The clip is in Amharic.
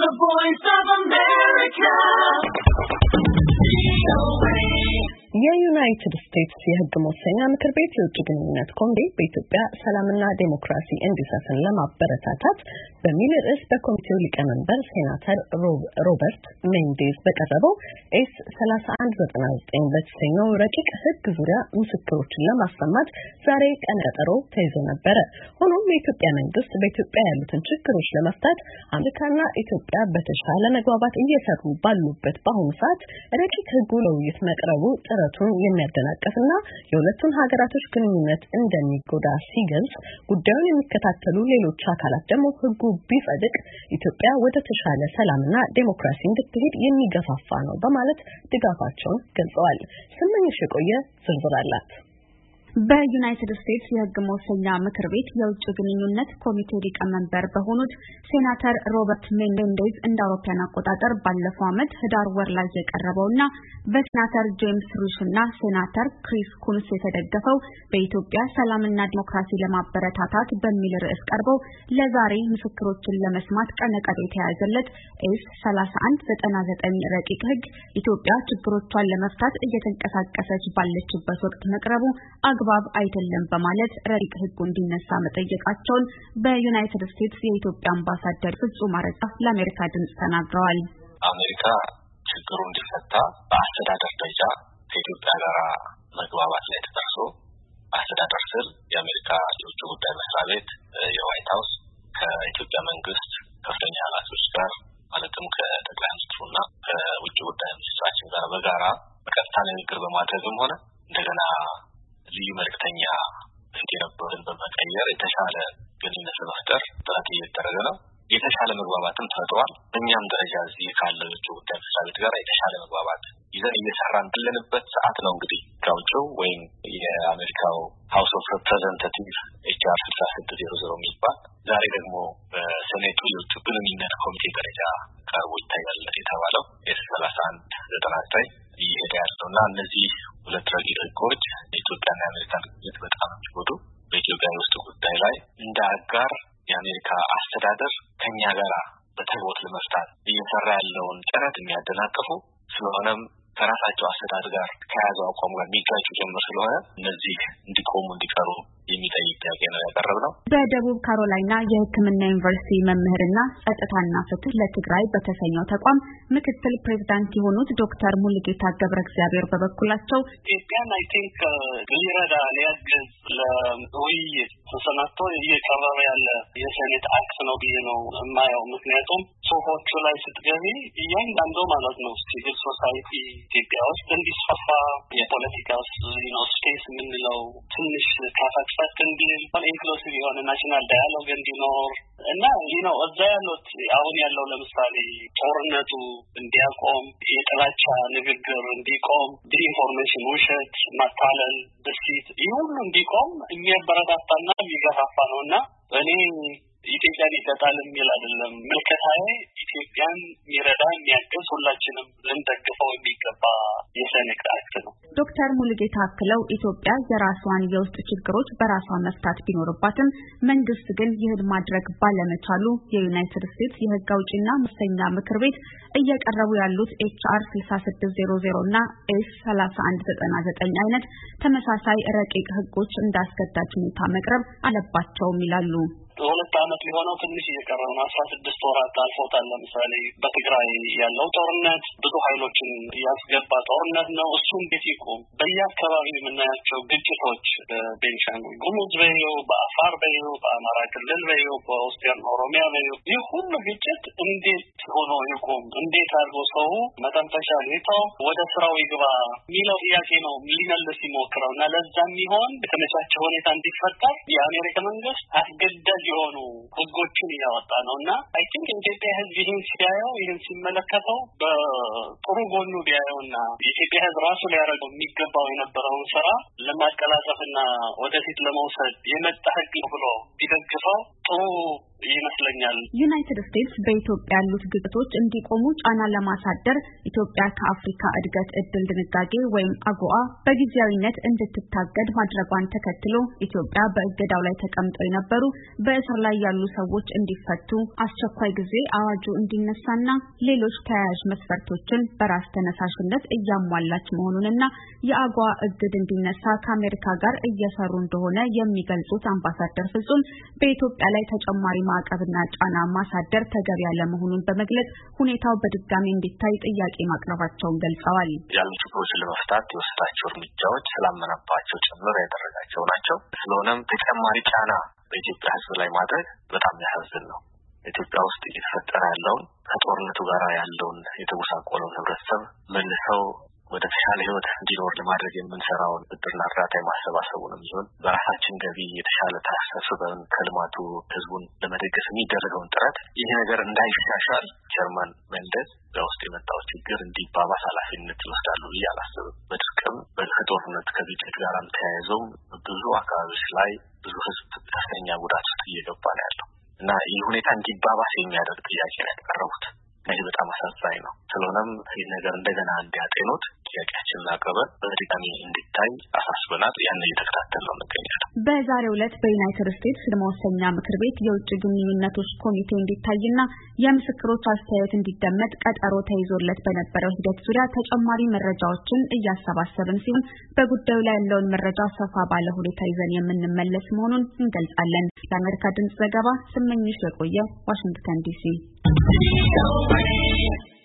voice of America. የዩናይትድ ስቴትስ የሕግ መወሰኛ ምክር ቤት የውጭ ግንኙነት ኮሚቴ በኢትዮጵያ ሰላምና ዴሞክራሲ እንዲሰፍን ለማበረታታት በሚል ርዕስ በኮሚቴው ሊቀመንበር ሴናተር ሮበርት ሜንዴዝ በቀረበው ኤስ 3199 በተሰኘው ረቂቅ ሕግ ዙሪያ ምስክሮችን ለማሰማት ዛሬ ቀነ ቀጠሮ ተይዞ ነበረ። ሆኖም የኢትዮጵያ መንግስት በኢትዮጵያ ያሉትን ችግሮች ለመፍታት አሜሪካና ኢትዮጵያ በተሻለ መግባባት እየሰሩ ባሉበት በአሁኑ ሰዓት ረቂቅ ሕጉ ለውይይት መቅረቡ ጥረቱን የሚያደናቅፍና የሁለቱን ሀገራቶች ግንኙነት እንደሚጎዳ ሲገልጽ ጉዳዩን የሚከታተሉ ሌሎች አካላት ደግሞ ሕጉ ቢጸድቅ ኢትዮጵያ ወደ ተሻለ ሰላምና ዴሞክራሲ እንድትሄድ የሚገፋፋ ነው በማለት ድጋፋቸውን ገልጸዋል። ስምኝሽ የቆየ ዝርዝር አላት። በዩናይትድ ስቴትስ የሕግ መወሰኛ ምክር ቤት የውጭ ግንኙነት ኮሚቴ ሊቀመንበር በሆኑት ሴናተር ሮበርት ሜንዴዝ እንደ አውሮፓውያን አቆጣጠር ባለፈው ዓመት ህዳር ወር ላይ የቀረበውና በሴናተር ጄምስ ሩሽና ሴናተር ክሪስ ኩንስ የተደገፈው በኢትዮጵያ ሰላምና ዲሞክራሲ ለማበረታታት በሚል ርዕስ ቀርበው ለዛሬ ምስክሮችን ለመስማት ቀነቀጠሮ የተያዘለት ኤስ 3199 ረቂቅ ሕግ ኢትዮጵያ ችግሮቿን ለመፍታት እየተንቀሳቀሰች ባለችበት ወቅት መቅረቡ አግባብ አይደለም በማለት ረቂቅ ሕጉ እንዲነሳ መጠየቃቸውን በዩናይትድ ስቴትስ የኢትዮጵያ አምባሳደር ፍጹም አረጋ ለአሜሪካ ድምጽ ተናግረዋል። አሜሪካ ችግሩ እንዲፈታ በአስተዳደር ደረጃ ከኢትዮጵያ ጋር መግባባት ላይ ተደርሶ አስተዳደር ስር የአሜሪካ የውጭ ጉዳይ መስሪያ ቤት የዋይት ሃውስ ከኢትዮጵያ መንግስት ከፍተኛ ኃላፊዎች ጋር ማለትም ከጠቅላይ ሚኒስትሩና ከውጭ ጉዳይ ሚኒስትራችን ጋር በጋራ በቀጥታ ንግግር በማድረግም ሆነ እንደገና ልዩ መልእክተኛ የነበረን በመቀየር የተሻለ ግንኙነት ለመፍጠር ጥረት እየተደረገ ነው። የተሻለ መግባባትም ተፈጥሯል። በእኛም ደረጃ እዚህ ካለው የውጭ ጉዳይ መስሪያ ቤት ጋር የተሻለ መግባባት ይዘን እየሰራን ባለንበት ሰዓት ነው እንግዲህ ከውጭው ወይም የአሜሪካው ሃውስ ኦፍ ሪፕሬዘንታቲቭ HR 6600 የሚባል ዛሬ ደግሞ በሴኔቱ የውጭ ግንኙነት ኮሚቴ ደረጃ ቀርቦ ይታያል የተባለው ኤስ 3199 እየሄደ ያለውና እነዚህ ሁለት ረቂቅ ሕጎች የኢትዮጵያና የአሜሪካን ግንኙነት በጣም የሚጎዱ በኢትዮጵያ ውስጥ ጉዳይ ላይ እንደ አጋር የአሜሪካ አስተዳደር ከኛ ጋር በተግባር ለመፍታት እየሰራ ያለውን ጥረት የሚያደናቅፉ ስለሆነም ከራሳቸው አስተዳደር ጋር ከያዘው አቋም ጋር የሚጋጩ ጀምር ስለሆነ እነዚህ እንዲቆሙ እንዲቀሩ የሚጠይቅ ጥያቄ ነው ያቀረብነው። በደቡብ ካሮላይና የሕክምና ዩኒቨርሲቲ መምህርና ጸጥታና ፍትህ ለትግራይ በተሰኘው ተቋም ምክትል ፕሬዝዳንት የሆኑት ዶክተር ሙሉጌታ ገብረእግዚአብሔር በበኩላቸው ኢትዮጵያን አይ ቲንክ ሊረዳ ሊያግዝ ለውይይት ተሰናድቶ እየቀረበ ያለ የሴኔት አክት ነው ብዬ ነው የማየው። ምክንያቱም ጽሁፎቹ ላይ ስትገቢ እያንዳንዱ ማለት ነው ሲቪል ሶሳይቲ ኢትዮጵያ ውስጥ እንዲስፋፋ የፖለቲካ ስፔስ የምንለው ትንሽ ካፋክፈት እንዲል ኢንክሉሲቭ የሆነ ናሽናል ዳያሎግ እንዲኖር እና እዛ ያሉት አሁን ያለው ለምሳሌ ጦርነቱ እንዲያቆም፣ የጥላቻ ንግግር እንዲቆም፣ ዲኢንፎርሜሽን፣ ውሸት፣ ማታለል፣ ደሲት ይህ ሁሉ እንዲቆም የሚያበረታታና የሚገፋፋ ነው እና እኔ ኢትዮጵያን ይቀጣል የሚል አይደለም። ምልከታዬ ኢትዮጵያን የሚረዳ የሚያግዝ ሁላችንም ልንደግፈው የሚገባ የሴኔት አክት ነው። ዶክተር ሙሉጌታ አክለው ኢትዮጵያ የራሷን የውስጥ ችግሮች በራሷ መፍታት ቢኖርባትም መንግስት ግን ይህን ማድረግ ባለመቻሉ የዩናይትድ ስቴትስ የሕግ አውጪና መወሰኛ ምክር ቤት እየቀረቡ ያሉት HR 6600 እና ኤስ 3199 አይነት ተመሳሳይ ረቂቅ ሕጎች እንዳስገዳጅ ሁኔታ መቅረብ አለባቸውም ይላሉ። 2 ዓመት ሊሆነው ትንሽ እየቀረው ነው። 16 ወራት አልፎታል። ለምሳሌ በትግራይ ያለው ጦርነት ብዙ ኃይሎችን ያስገባ ጦርነት ነው። እሱ እንዴት ይቆም? በየአካባቢው የምናያቸው ግጭቶች በቤንሻንጉል ጉሙዝ በይው፣ በአፋር በይው፣ በአማራ ክልል በይው፣ በኦስቲያን ኦሮሚያ በይው፣ ይህ ሁሉ ግጭት እንዴት ሆኖ ይቆም? እንዴት አድርጎ ሰው መተንፈሻ ሊተው ወደ ስራው ይግባ የሚለው ጥያቄ ነው ሊመልስ ይሞክረው እና ለዛ የሚሆን የተመቻቸ ሁኔታ እንዲፈጠር የአሜሪካ መንግስት አስገዳጅ የሆኑ ሕጎችን እያወጣ ነው እና አይ ቲንክ ኢትዮጵያ ሕዝብ ይህን ሲያየው ይህን ሲመለከተው በጥሩ ጎኑ ቢያየውና የኢትዮጵያ ሕዝብ ራሱ ሊያደርገው የሚገባው የነበረውን ስራ ለማቀላጠፍና ወደፊት ለመውሰድ የመጣ ሕግ ብሎ ቢደግፈው ጥሩ ይመስለኛል። ዩናይትድ ስቴትስ በኢትዮጵያ ያሉት ግጭቶች እንዲቆሙ ጫና ለማሳደር ኢትዮጵያ ከአፍሪካ እድገት እድል ድንጋጌ ወይም አጎአ በጊዜያዊነት እንድትታገድ ማድረጓን ተከትሎ ኢትዮጵያ በእገዳው ላይ ተቀምጠው የነበሩ በእስር ላይ ያሉ ሰዎች እንዲፈቱ፣ አስቸኳይ ጊዜ አዋጁ እንዲነሳና ሌሎች ተያያዥ መስፈርቶችን በራስ ተነሳሽነት እያሟላች መሆኑንና የአጎአ እግድ እንዲነሳ ከአሜሪካ ጋር እየሰሩ እንደሆነ የሚገልጹት አምባሳደር ፍጹም በኢትዮጵያ ላይ ተጨማሪ ማዕቀብና ጫና ማሳደር ተገቢ ያለ መሆኑን በመግለጽ ሁኔታው በድጋሚ እንዲታይ ጥያቄ ማቅረባቸውን ገልጸዋል። ያሉ ችግሮችን ለመፍታት የወሰዳቸው እርምጃዎች ስላመነባቸው ጭምር ያደረጋቸው ናቸው። ስለሆነም ተጨማሪ ጫና በኢትዮጵያ ሕዝብ ላይ ማድረግ በጣም ያሳዝን ነው። ኢትዮጵያ ውስጥ እየተፈጠረ ያለውን ከጦርነቱ ጋር ያለውን የተጎሳቆለውን ህብረተሰብ መልሰው ወደ ተሻለ ህይወት እንዲኖር ለማድረግ የምንሰራውን ብድርና እርዳታ የማሰባሰቡንም ይሁን በራሳችን ገቢ የተሻለ ታሰብን ከልማቱ ህዝቡን ለመደገፍ የሚደረገውን ጥረት ይህ ነገር እንዳይሻሻል ጀርመን መንደስ በውስጥ የመጣው ችግር እንዲባባስ ኃላፊነት ይወስዳሉ ብዬ አላስብም። በድርቅም በጦርነት ከግጭት ጋርም ተያይዘው ብዙ አካባቢዎች ላይ ብዙ ህዝብ ከፍተኛ ጉዳት ውስጥ እየገባ ነው ያለው እና ይህ ሁኔታ እንዲባባስ የሚያደርግ ጥያቄ ነው ያቀረቡት። ይህ በጣም አሳዛኝ ነው። ስለሆነም ይህ ነገር እንደገና እንዲያጤኑት ጥያቄያችንን አቅርበን በድጋሚ እንዲታይ አሳስበናል። ያን እየተከታተልን እንገኛለን። በዛሬው ዕለት በዩናይትድ ስቴትስ ለመወሰኛ ምክር ቤት የውጭ ግንኙነቶች ኮሚቴ እንዲታይና የምስክሮች አስተያየት እንዲደመጥ ቀጠሮ ተይዞለት በነበረው ሂደት ዙሪያ ተጨማሪ መረጃዎችን እያሰባሰብን ሲሆን በጉዳዩ ላይ ያለውን መረጃ ሰፋ ባለ ሁኔታ ይዘን የምንመለስ መሆኑን እንገልጻለን። ለአሜሪካ ድምጽ ዘገባ ስመኝሽ የቆየ ዋሽንግተን ዲሲ።